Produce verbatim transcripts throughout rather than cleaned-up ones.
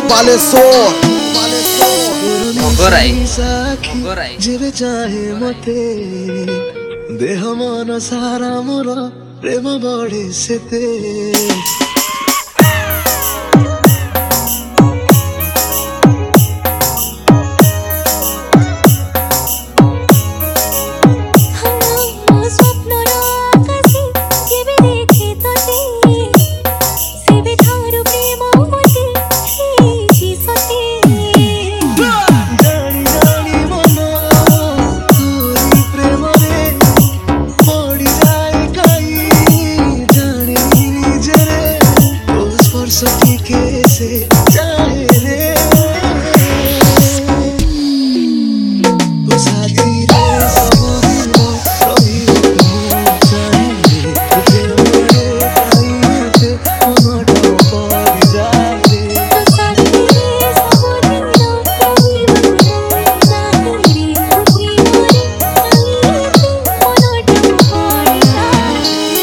बालेश्वर मगराई मगराई जेबे चाहे मते देह मन सारा मोर प्रेम बढ़े सेते कैसे चाहे रे तो साथी रे सब दिन रही चाहे तुझे मेरे काई से मनटा पड़ जाए तो साथी रे सब दिन रही चाहे तुझे मेरे काई से मनटा पड़ जाए।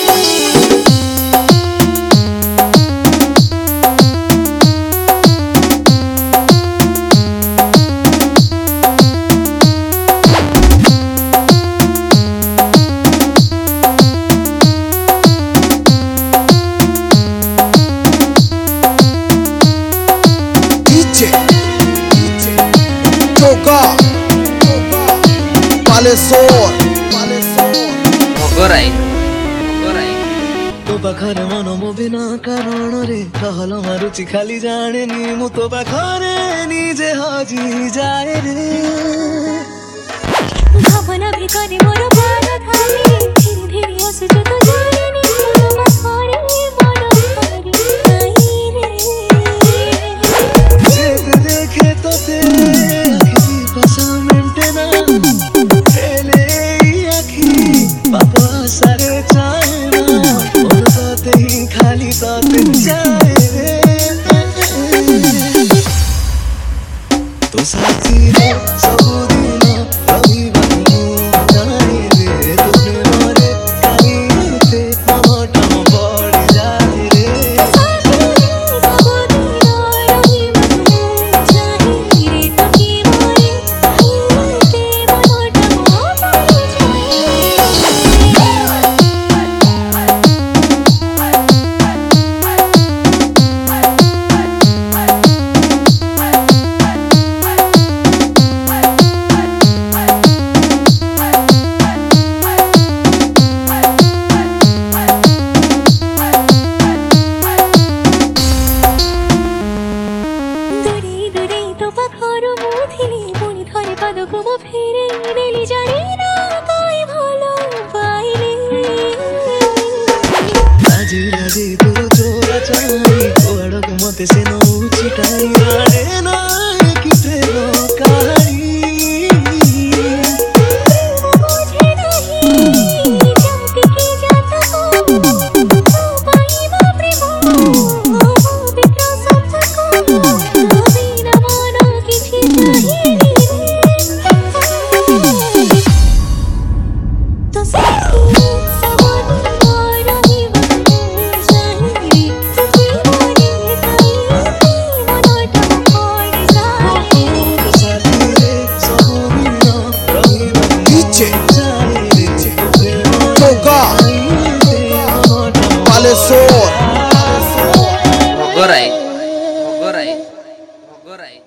बालेश्वर मगराई मगराई तो पाखरे मन मो बिना कारण रे कहल मारुचि खाली जाने नी मु तो पाखरे निजे हजी जाए रे भावना भी करे मोर बार खाली धीरे धीरे हसुच तो जाने नी मोर पाखरे मन करे आई रे जेत देखे तो ते आखी पासा मेंटेना सारे चाहे ना और बातें ही खाली बातें चाहे रे तो साथी रे सब दिन रही बात जाए रे तुझे मारे काई थे मनटा पड़ जाए रे साथी रे सब दिन रही बात जाए रे तुझे मारे काई थे मनटा पड़ जाए। आजी आजी तू चोरा चाही कोड़क मते से नो चिटाई आड़े ना की प्रेम कहानी मुझे नहीं जानती की जाता को पाई वो प्रेम वो बिना सब को बिना माना किसी चाहिए तो साथी मगराई मगराई मगराई